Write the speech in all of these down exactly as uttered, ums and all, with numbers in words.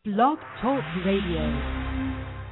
Blog Talk Radio.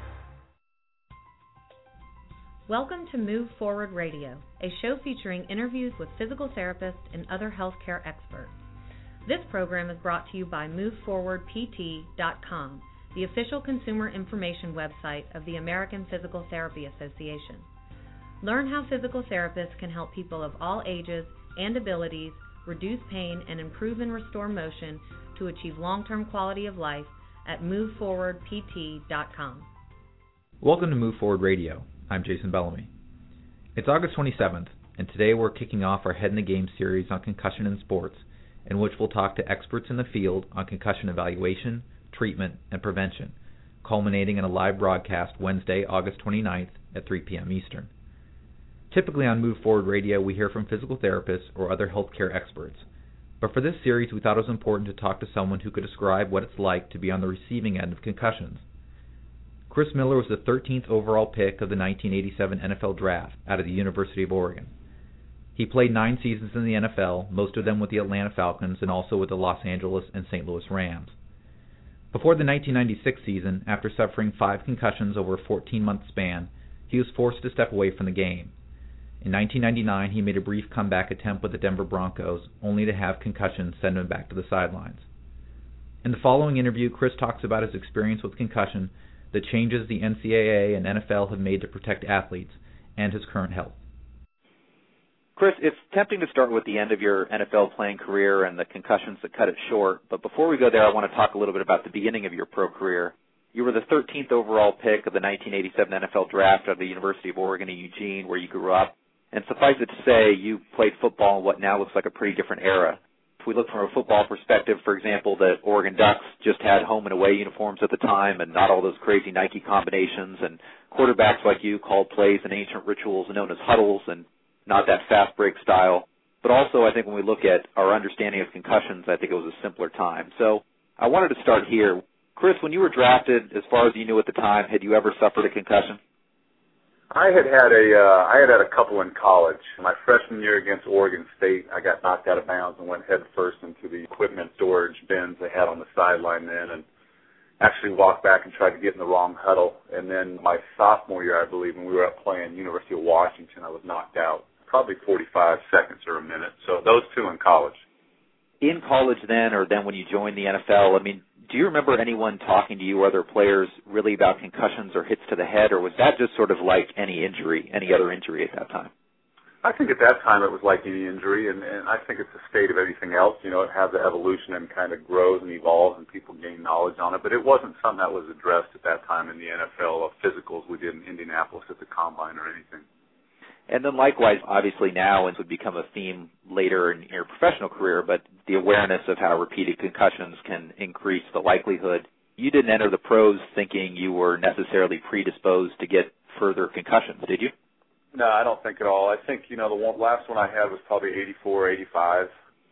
Welcome to Move Forward Radio, a show featuring interviews with physical therapists and other healthcare experts. This program is brought to you by move forward p t dot com, the official consumer information website of the American Physical Therapy Association. Learn how physical therapists can help people of all ages and abilities reduce pain and improve and restore motion to achieve long-term quality of life at move forward p t dot com. Welcome to Move Forward Radio. I'm Jason Bellamy. It's August twenty-seventh, and today we're kicking off our Head in the Game series on concussion in sports, in which we'll talk to experts in the field on concussion evaluation, treatment, and prevention, culminating in a live broadcast Wednesday, August twenty-ninth at three p.m. Eastern. Typically on Move Forward Radio, we hear from physical therapists or other healthcare experts. But for this series, we thought it was important to talk to someone who could describe what it's like to be on the receiving end of concussions. Chris Miller was the thirteenth overall pick of the nineteen eighty-seven N F L Draft out of the University of Oregon. He played nine seasons in the N F L, most of them with the Atlanta Falcons and also with the Los Angeles and Saint Louis Rams. Before the nineteen ninety-six season, after suffering five concussions over a fourteen-month span, he was forced to step away from the game. In nineteen ninety-nine, he made a brief comeback attempt with the Denver Broncos, only to have concussions send him back to the sidelines. In the following interview, Chris talks about his experience with concussion, the changes the N C double A and N F L have made to protect athletes, and his current health. Chris, it's tempting to start with the end of your N F L playing career and the concussions that cut it short, but before we go there, I want to talk a little bit about the beginning of your pro career. You were the thirteenth overall pick of the nineteen eighty-seven N F L Draft out of the University of Oregon in Eugene, where you grew up. And suffice it to say, you played football in what now looks like a pretty different era. If we look from a football perspective, for example, the Oregon Ducks just had home and away uniforms at the time and not all those crazy Nike combinations, and quarterbacks like you called plays and ancient rituals known as huddles and not that fast break style. But also, I think when we look at our understanding of concussions, I think it was a simpler time. So I wanted to start here. Chris, when you were drafted, as far as you knew at the time, had you ever suffered a concussion? I had had a uh, I had had a couple in college. My freshman year against Oregon State, I got knocked out of bounds and went head first into the equipment storage bins they had on the sideline then, and actually walked back and tried to get in the wrong huddle. And then my sophomore year, I believe, when we were up playing University of Washington, I was knocked out, probably forty-five seconds or a minute. So those two in college. In college then, or then when you joined the N F L, I mean, do you remember anyone talking to you or other players really about concussions or hits to the head, or was that just sort of like any injury, any other injury at that time? I think at that time it was like any injury, and, and I think it's a state of anything else. You know, it has the evolution and kind of grows and evolves, and people gain knowledge on it. But it wasn't something that was addressed at that time in the N F L of physicals we did in Indianapolis at the Combine or anything. And then likewise, obviously now, and would become a theme later in your professional career, but the awareness of how repeated concussions can increase the likelihood. You didn't enter the pros thinking you were necessarily predisposed to get further concussions, did you? No, I don't think at all. I think, you know, the one, last one I had was probably eighty-four, eighty-five.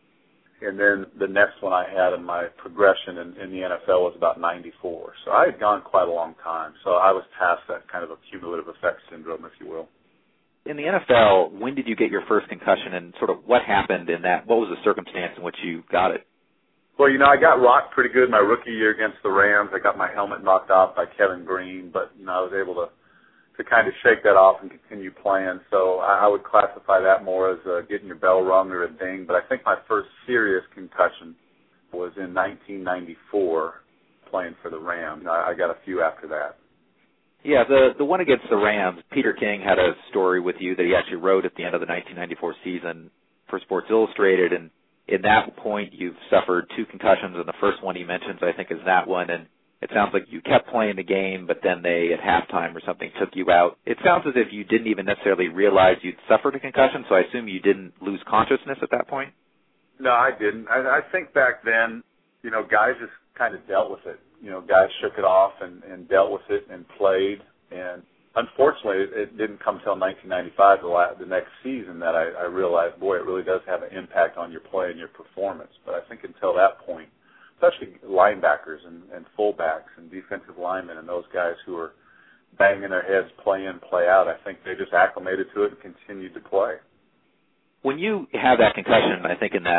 And then the next one I had in my progression in, in the N F L was about ninety-four. So I had gone quite a long time. So I was past that kind of a cumulative effect syndrome, if you will. In the N F L, when did you get your first concussion, and sort of what happened in that? What was the circumstance in which you got it? Well, you know, I got rocked pretty good my rookie year against the Rams. I got my helmet knocked off by Kevin Green, but, you know, I was able to, to kind of shake that off and continue playing. So I, I would classify that more as uh, getting your bell rung or a ding. But I think my first serious concussion was in nineteen ninety-four playing for the Rams. I, I got a few after that. Yeah, the the one against the Rams, Peter King had a story with you that he actually wrote at the end of the nineteen ninety-four season for Sports Illustrated, and in that point you've suffered two concussions, and the first one he mentions, I think, is that one, and it sounds like you kept playing the game, but then they, at halftime or something, took you out. It sounds as if you didn't even necessarily realize you'd suffered a concussion, so I assume you didn't lose consciousness at that point? No, I didn't. I, I think back then, you know, guys just kind of dealt with it. You know, guys shook it off and, and dealt with it and played. And unfortunately, it, it didn't come until nineteen ninety-five, the, la- the next season, that I, I realized, boy, it really does have an impact on your play and your performance. But I think until that point, especially linebackers and, and fullbacks and defensive linemen and those guys who are banging their heads play in, play out, I think they just acclimated to it and continued to play. When you have that concussion, I think in that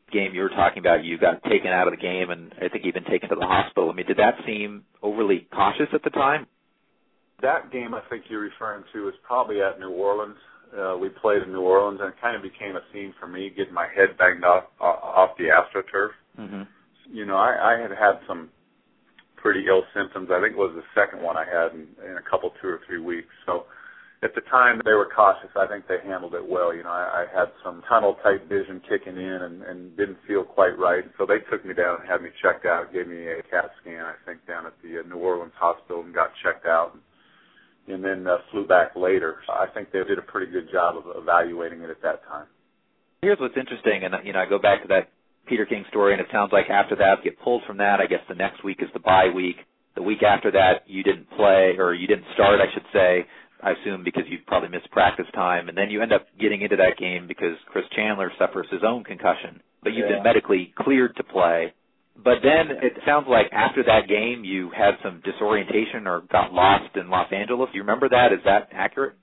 game you were talking about, you got taken out of the game and I think even taken to the hospital. I mean, did that seem overly cautious at the time? That game I think you're referring to is probably at New Orleans. Uh, we played in New Orleans, and it kind of became a scene for me, getting my head banged off off the AstroTurf. Mm-hmm. You know, I, I had had some pretty ill symptoms. I think it was the second one I had in, in a couple, two or three weeks. So at the time, they were cautious. I think they handled it well. You know, I, I had some tunnel-type vision kicking in and, and didn't feel quite right. So they took me down and had me checked out, gave me a CAT scan, I think, down at the uh, New Orleans hospital and got checked out. And, and then uh, flew back later. I think they did a pretty good job of evaluating it at that time. Here's what's interesting, and you know, I go back to that Peter King story, and it sounds like after that, you get pulled from that. I guess the next week is the bye week. The week after that, you didn't play, or you didn't start, I should say, I assume because you probably missed practice time, and then you end up getting into that game because Chris Chandler suffers his own concussion, but you've yeah. been medically cleared to play. But then it sounds like after that game you had some disorientation or got lost in Los Angeles. Do you remember that? Is that accurate?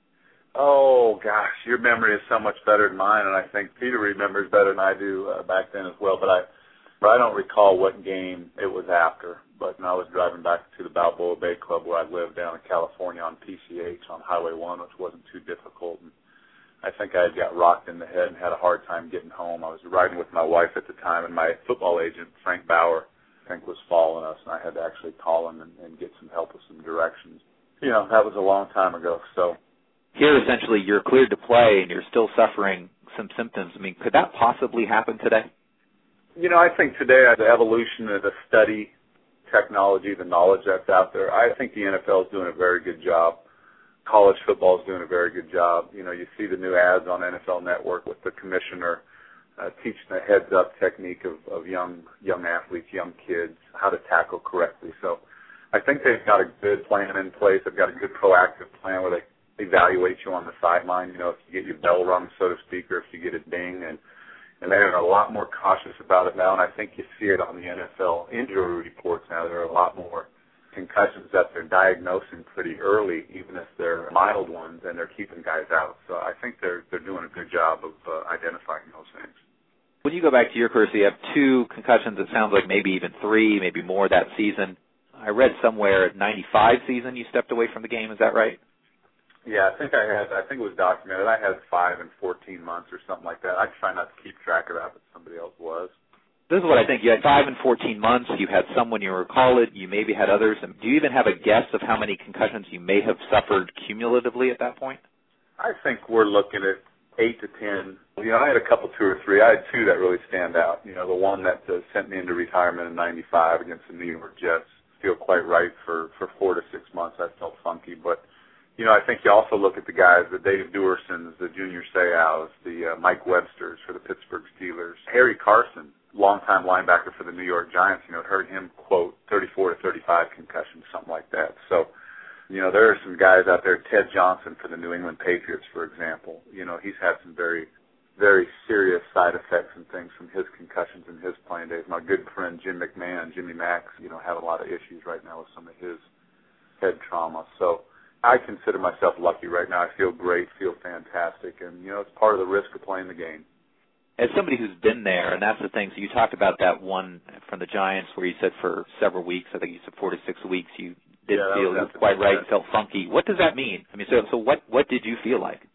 Oh, gosh, your memory is so much better than mine, and I think Peter remembers better than I do uh, back then as well. But I but I don't recall what game it was after. But I was driving back to the Balboa Bay Club where I lived down in California on P C H on Highway one, which wasn't too difficult. And I think I had got rocked in the head and had a hard time getting home. I was riding with my wife at the time, and my football agent, Frank Bauer, I think was following us, and I had to actually call him and, and get some help with some directions. You know, that was a long time ago. So here, essentially, you're cleared to play, and you're still suffering some symptoms. I mean, could that possibly happen today? You know, I think today, the evolution of the study technology, the knowledge that's out there, I think the N F L is doing a very good job. College football is doing a very good job. You know, you see the new ads on N F L Network with the commissioner uh, teaching the heads-up technique of, of young young athletes, young kids, how to tackle correctly. So I think they've got a good plan in place. They've got a good proactive plan where they evaluate you on the sideline, you know, if you get your bell rung, so to speak, or if you get a ding. And, and they're a lot more cautious about it now, and I think you see it on the N F L injury reports now. There are a lot more concussions that they're diagnosing pretty early, even if they're mild ones, and they're keeping guys out. So I think they're they're doing a good job of uh, identifying those things. When you go back to your career, so you have two concussions, it sounds like maybe even three, maybe more that season. I read somewhere at ninety-five season you stepped away from the game. Is that right? Yeah, I think I had, I think it was documented. I had five and fourteen months or something like that. I try not to keep track of that, but somebody else was. This is what I think. You had five and fourteen months. You had some when you recall it. You maybe had others. And do you even have a guess of how many concussions you may have suffered cumulatively at that point? I think we're looking at eight to ten. You know, I had a couple, two or three. I had two that really stand out. You know, the one that uh, sent me into retirement in ninety-five against the New York Jets. Feel quite right for, for four to six months. I felt funky. But, you know, I think you also look at the guys, the Dave Duersons, the Junior Seaus, the uh, Mike Websters for the Pittsburgh Steelers, Harry Carson, longtime linebacker for the New York Giants, you know, heard him quote thirty-four to thirty-five concussions, something like that. So, you know, there are some guys out there, Ted Johnson for the New England Patriots, for example. You know, he's had some very, very serious side effects and things from his concussions in his playing days. My good friend Jim McMahon, Jimmy Max, you know, have a lot of issues right now with some of his head trauma. So I consider myself lucky right now. I feel great, feel fantastic, and, you know, it's part of the risk of playing the game. As somebody who's been there, and that's the thing, so you talked about that one from the Giants where you said for several weeks, I think you said four to six weeks, you didn't yeah, feel you quite right, you felt funky. What does that mean? I mean, so so what, what did you feel like?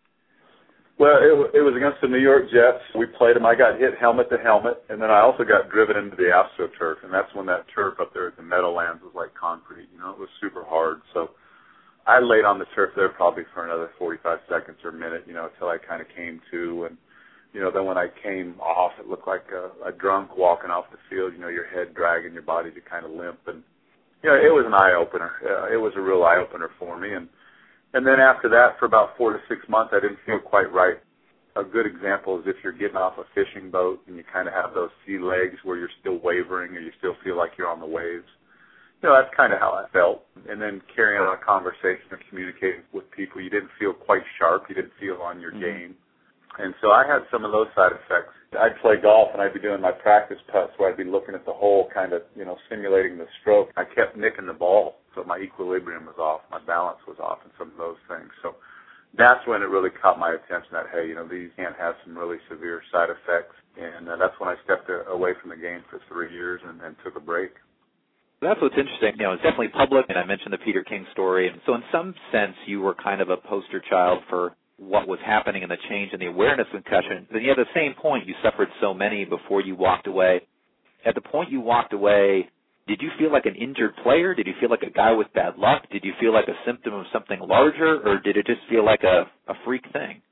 Well, it, it was against the New York Jets. We played them. I got hit helmet to helmet, and then I also got driven into the AstroTurf, and that's when that turf up there at the Meadowlands was like concrete. You know, it was super hard. So I laid on the turf there probably for another forty-five seconds or a minute, you know, until I kind of came to. And, you know, then when I came off, it looked like a, a drunk walking off the field, you know, your head dragging, your body to kind of limp. And, you know, it was an eye-opener. Uh, it was a real eye-opener for me. And And then after that, for about four to six months, I didn't feel quite right. A good example is if you're getting off a fishing boat and you kind of have those sea legs where you're still wavering or you still feel like you're on the waves. You know, that's kind of how I felt. And then carrying on a conversation or communicating with people, you didn't feel quite sharp. You didn't feel on your mm-hmm. game. And so I had some of those side effects. I'd play golf and I'd be doing my practice putts where I'd be looking at the hole, kind of, you know, simulating the stroke. I kept nicking the ball, so my equilibrium was off, my balance was off, and some of those things. So that's when it really caught my attention that, hey, you know, these can have some really severe side effects. And uh, that's when I stepped a, away from the game for three years and, and took a break. That's what's interesting. You know, it's definitely public, and I mentioned the Peter King story. And so in some sense, you were kind of a poster child for what was happening and the change in the awareness of concussion. But yet at the same point, you suffered so many before you walked away. At the point you walked away, did you feel like an injured player? Did you feel like a guy with bad luck? Did you feel like a symptom of something larger, or did it just feel like a, a freak thing?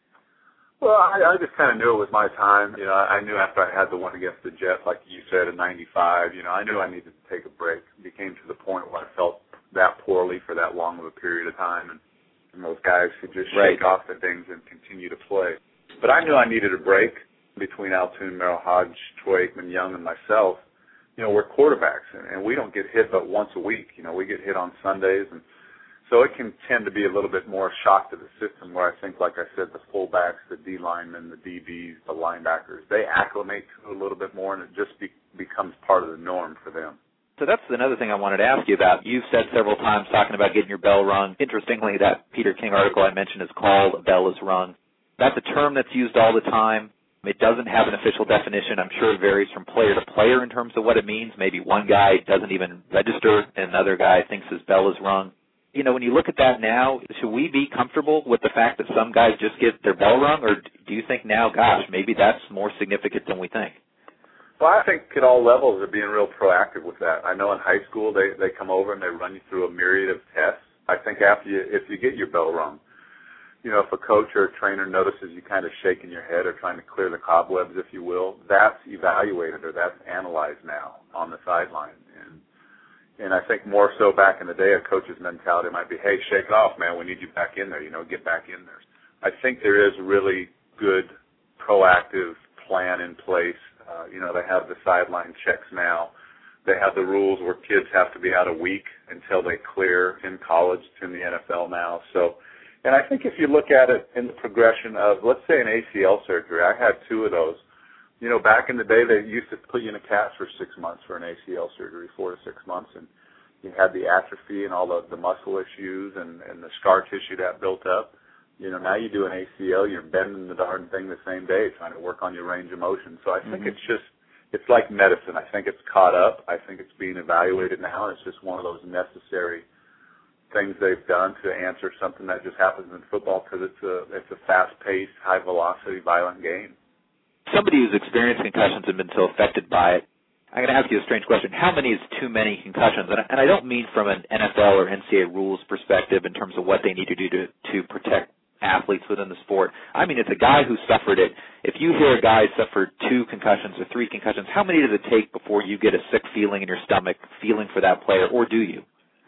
Well, I, I just kind of knew it was my time. You know, I knew after I had the one against the Jets, like you said, in ninety-five, you know, I knew I needed to take a break. It came to the point where I felt that poorly for that long of a period of time, and, and those guys could just right. shake off the things and continue to play. But I knew I needed a break. Between Altoon, Merrill Hodge, Troy Aikman Young, and myself, you know, we're quarterbacks, and, and we don't get hit but once a week. You know, we get hit on Sundays, and so it can tend to be a little bit more shock to the system where I think, like I said, the fullbacks, the D linemen, the D Bs, the linebackers, they acclimate to it a little bit more, and it just be, becomes part of the norm for them. So that's another thing I wanted to ask you about. You've said several times talking about getting your bell rung. Interestingly, that Peter King article I mentioned is called "A Bell is Rung." That's a term that's used all the time. It doesn't have an official definition. I'm sure it varies from player to player in terms of what it means. Maybe one guy doesn't even register, and another guy thinks his bell is rung. You know, when you look at that now, should we be comfortable with the fact that some guys just get their bell rung, or do you think now, gosh, maybe that's more significant than we think? Well, I think at all levels they're being real proactive with that. I know in high school they, they come over and they run you through a myriad of tests. I think after you, if you get your bell rung, you know, if a coach or a trainer notices you kind of shaking your head or trying to clear the cobwebs, if you will, that's evaluated or that's analyzed now on the sideline. And and I think more so back in the day, a coach's mentality might be, hey, shake it off, man. We need you back in there. You know, get back in there. I think there is a really good proactive plan in place. Uh, you know, they have the sideline checks now. They have the rules where kids have to be out a week until they clear in college. It's in the N F L now. So. And I think if you look at it in the progression of, let's say, an A C L surgery, I had two of those. You know, back in the day, they used to put you in a cast for six months for an A C L surgery, four to six months, and you had the atrophy and all the, the muscle issues and, and the scar tissue that built up. You know, now you do an A C L, you're bending the darn thing the same day, trying to work on your range of motion. So I think mm-hmm. it's just, it's like medicine. I think it's caught up. I think it's being evaluated now. It's just one of those necessary things they've done to answer something that just happens in football because it's a it's a fast-paced, high-velocity, violent game. Somebody who's experienced concussions and been so affected by it, I'm going to ask you a strange question. How many is too many concussions? And I, and I don't mean from an N F L or N C double A rules perspective in terms of what they need to do to, to protect athletes within the sport. I mean, it's a guy who suffered it. If you hear a guy suffered two concussions or three concussions, how many does it take before you get a sick feeling in your stomach, feeling for that player, or do you?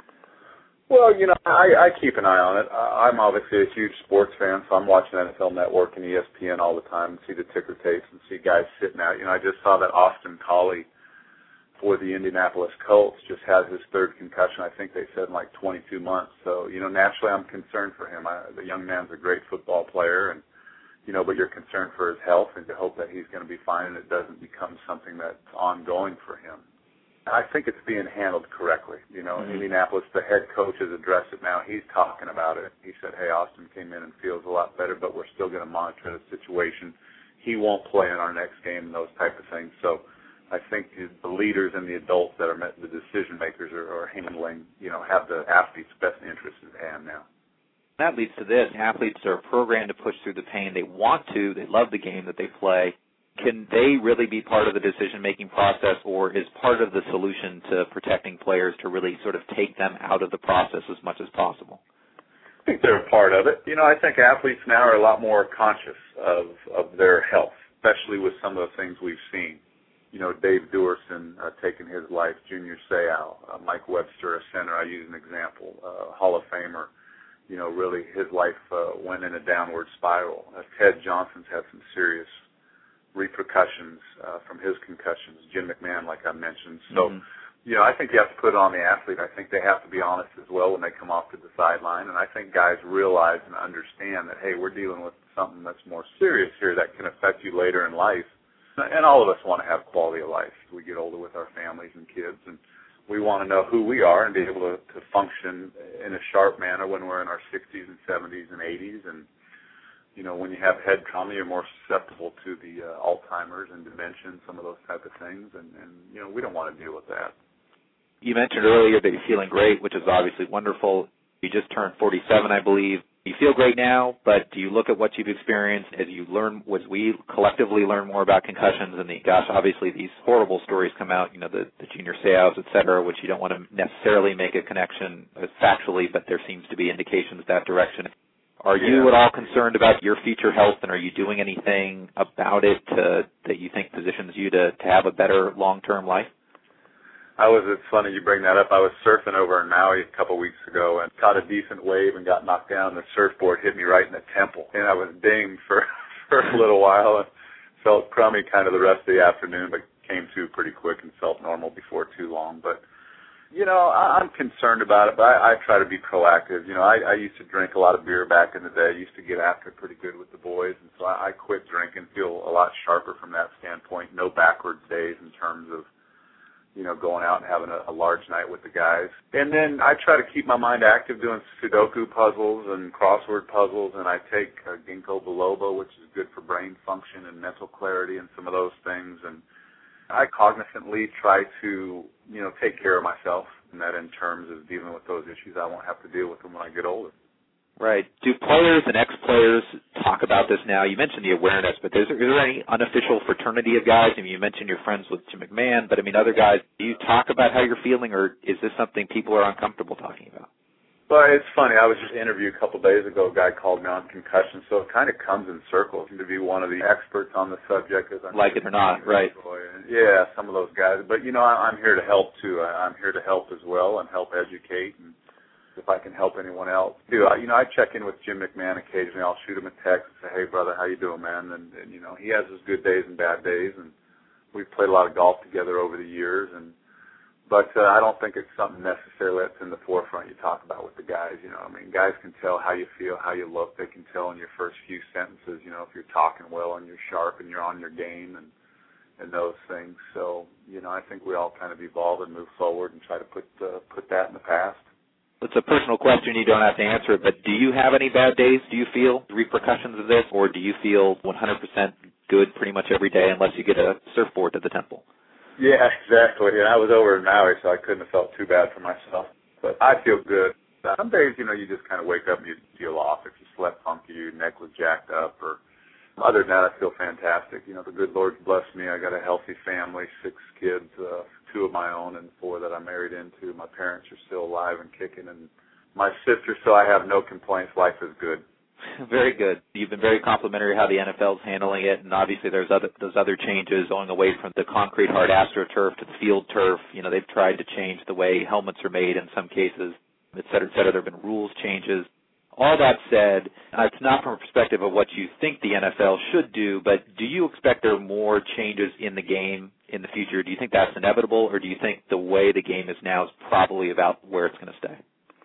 Well, you know, I, I keep an eye on it. I'm obviously a huge sports fan, so I'm watching N F L Network and E S P N all the time and see the ticker tapes and see guys sitting out. You know, I just saw that Austin Collie for the Indianapolis Colts just had his third concussion, I think they said in like twenty-two months. So, you know, naturally I'm concerned for him. I, the young man's a great football player, and, you know, but you're concerned for his health and to hope that he's going to be fine and it doesn't become something that's ongoing for him. I think it's being handled correctly. You know, mm-hmm. Indianapolis, the head coach has addressed it now. He's talking about it. He said, hey, Austin came in and feels a lot better, but we're still going to monitor the situation. He won't play in our next game and those type of things. So I think the leaders and the adults that are the decision makers are, are handling, you know, have the athlete's best interests in hand now. That leads to this. Athletes are programmed to push through the pain. They want to. They love the game that they play. Can they really be part of the decision-making process, or is part of the solution to protecting players to really sort of take them out of the process as much as possible? I think they're a part of it. You know, I think athletes now are a lot more conscious of, of their health, especially with some of the things we've seen. You know, Dave Duerson uh, taking his life, Junior Seau, uh, Mike Webster, a center, I use an example, uh, Hall of Famer. You know, really his life uh, went in a downward spiral. Uh, Ted Johnson's had some serious repercussions uh, from his concussions, Jim McMahon, like I mentioned. So, mm-hmm. you know, I think you have to put it on the athlete. I think they have to be honest as well when they come off to the sideline. And I think guys realize and understand that, hey, we're dealing with something that's more serious here that can affect you later in life. And all of us want to have quality of life as we get older with our families and kids. And we want to know who we are and be able to, to function in a sharp manner when we're in our sixties and seventies and eighties. And you know, when you have head trauma, you're more susceptible to the uh, Alzheimer's and dementia and some of those type of things, and, and, you know, we don't want to deal with that. You mentioned earlier that you're feeling great, which is obviously wonderful. You just turned forty-seven, I believe. You feel great now, but do you look at what you've experienced as you learn, as we collectively learn more about concussions and the, gosh, obviously these horrible stories come out, you know, the, the Junior Seau's, et cetera, which you don't want to necessarily make a connection factually, but there seems to be indications that direction. Are you at all concerned about your future health, and are you doing anything about it to, that you think positions you to, to have a better long-term life? I was, it's funny you bring that up. I was surfing over in Maui a couple of weeks ago and caught a decent wave and got knocked down. The surfboard hit me right in the temple, and I was dinged for, for a little while and felt crummy kind of the rest of the afternoon, but came to pretty quick and felt normal before too long. But, you know, I, I'm concerned about it, but I, I try to be proactive. You know, I, I used to drink a lot of beer back in the day. I used to get after it pretty good with the boys, and so I, I quit drinking, feel a lot sharper from that standpoint. No backwards days in terms of, you know, going out and having a, a large night with the guys. And then I try to keep my mind active doing Sudoku puzzles and crossword puzzles, and I take uh, ginkgo biloba, which is good for brain function and mental clarity and some of those things. And I cognizantly try to, you know, take care of myself, and that in terms of dealing with those issues, I won't have to deal with them when I get older. Right. Do players and ex-players talk about this now? You mentioned the awareness, but is there, is there any unofficial fraternity of guys? I mean, you mentioned you're friends with Jim McMahon, but, I mean, other guys, do you talk about how you're feeling, or is this something people are uncomfortable talking about? Well, it's funny. I was just interviewed a couple of days ago. A guy called me on concussion, so it kind of comes in circles to be one of the experts on the subject. As I'm like it or not, right. Yeah, some of those guys. But, you know, I'm here to help, too. I'm here to help as well and help educate, and if I can help anyone else, too. You know, I check in with Jim McMahon occasionally. I'll shoot him a text and say, hey, brother, how you doing, man? And, and you know, he has his good days and bad days, and we've played a lot of golf together over the years. And But uh, I don't think it's something necessarily that's in the forefront you talk about with the guys. You know, I mean, guys can tell how you feel, how you look. They can tell in your first few sentences, you know, if you're talking well and you're sharp and you're on your game and, and those things. So, you know, I think we all kind of evolve and move forward and try to put uh, put that in the past. It's a personal question. You don't have to answer it, but do you have any bad days? Do you feel the repercussions of this, or do you feel one hundred percent good pretty much every day unless you get a surfboard to the temple? Yeah, exactly. And I was over in Maui, so I couldn't have felt too bad for myself. But I feel good. Some days, you know, you just kind of wake up and you feel off. If you slept funky, your neck was jacked up, or other than that, I feel fantastic. You know, the good Lord's blessed me. I got a healthy family, six kids, uh, two of my own and four that I married into. My parents are still alive and kicking, and my sister, so I have no complaints. Life is good. Very good. You've been very complimentary how the N F L is handling it, and obviously there's other those other changes going away from the concrete hard AstroTurf to the field turf. You know, they've tried to change the way helmets are made in some cases, et cetera, et cetera. There have been rules changes. All that said, it's not from a perspective of what you think the N F L should do, but do you expect there are more changes in the game in the future? Do you think that's inevitable, or do you think the way the game is now is probably about where it's going to stay?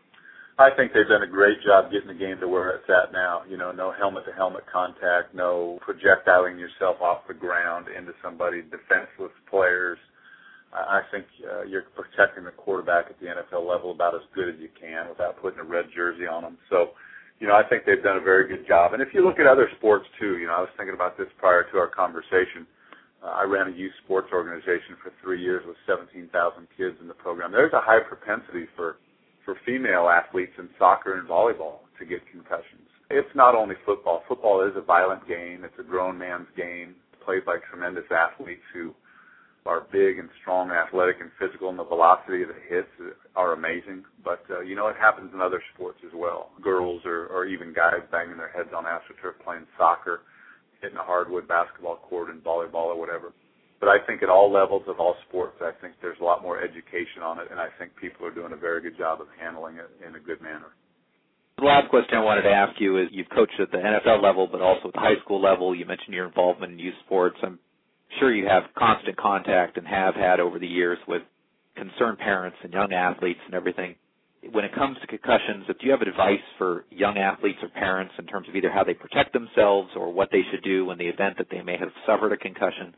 I think they've done a great job getting the game to where it's at now. You know, no helmet-to-helmet contact, no projectiling yourself off the ground into somebody, defenseless players. I think uh, you're protecting the quarterback at the N F L level about as good as you can without putting a red jersey on them. So, you know, I think they've done a very good job. And if you look at other sports, too, you know, I was thinking about this prior to our conversation. Uh, I ran a youth sports organization for three years with seventeen thousand kids in the program. There's a high propensity for, for female athletes in soccer and volleyball to get concussions. It's not only football. Football is a violent game. It's a grown man's game played by tremendous athletes who are big and strong, athletic and physical, and the velocity of the hits are amazing. But, uh, you know, it happens in other sports as well. Girls or, or even guys banging their heads on AstroTurf playing soccer, hitting a hardwood basketball court in volleyball or whatever. But I think at all levels of all sports, I think there's a lot more education on it, and I think people are doing a very good job of handling it in a good manner. The last question I wanted to ask you is, you've coached at the N F L level, but also at the high school level. You mentioned your involvement in youth sports. I'm sure you have constant contact and have had over the years with concerned parents and young athletes and everything. When it comes to concussions, do you have advice for young athletes or parents in terms of either how they protect themselves or what they should do in the event that they may have suffered a concussion?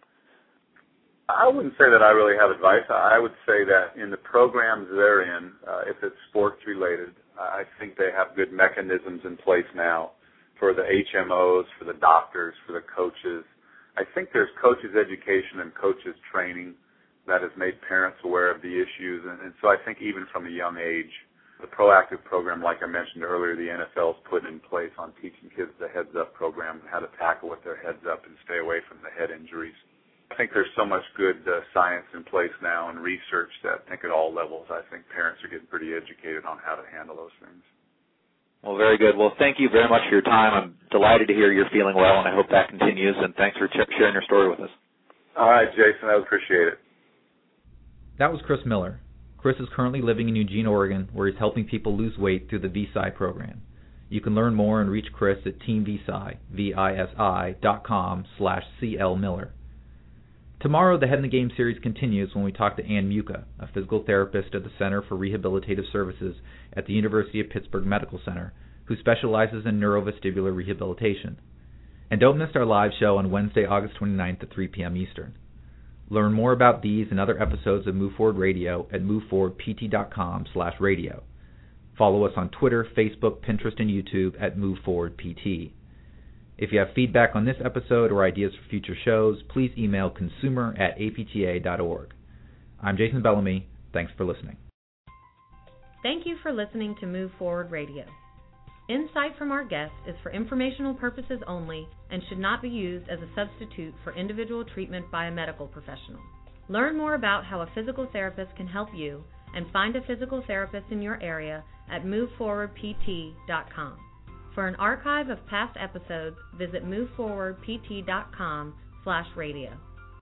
I wouldn't say that I really have advice. I would say that in the programs they're in, uh, if it's sports related, I think they have good mechanisms in place now for the H M Os, for the doctors, for the coaches. I think there's coaches education and coaches training that has made parents aware of the issues. And, and so I think even from a young age, the proactive program, like I mentioned earlier, the N F L's put in place on teaching kids the heads-up program and how to tackle with their heads up and stay away from the head injuries. I think there's so much good uh, science in place now and research that I think at all levels, I think parents are getting pretty educated on how to handle those things. Well, very good. Well, thank you very much for your time. I'm delighted to hear you're feeling well, and I hope that continues, and thanks for ch- sharing your story with us. All right, Jason, I appreciate it. That was Chris Miller. Chris is currently living in Eugene, Oregon, where he's helping people lose weight through the V S I program. You can learn more and reach Chris at teamvisi, V I S I, dot com slash C L Miller. Tomorrow, the Head in the Game series continues when we talk to Ann Muka, a physical therapist at the Center for Rehabilitative Services at the University of Pittsburgh Medical Center, who specializes in neurovestibular rehabilitation. And don't miss our live show on Wednesday, August twenty-ninth at three p.m. Eastern. Learn more about these and other episodes of Move Forward Radio at move forward p t dot com slash radio. Follow us on Twitter, Facebook, Pinterest, and YouTube at Move Forward P T. If you have feedback on this episode or ideas for future shows, please email consumer at a p t a dot org. I'm Jason Bellamy. Thanks for listening. Thank you for listening to Move Forward Radio. Insight from our guests is for informational purposes only and should not be used as a substitute for individual treatment by a medical professional. Learn more about how a physical therapist can help you and find a physical therapist in your area at move forward p t dot com. For an archive of past episodes, visit move forward p t dot com slash radio.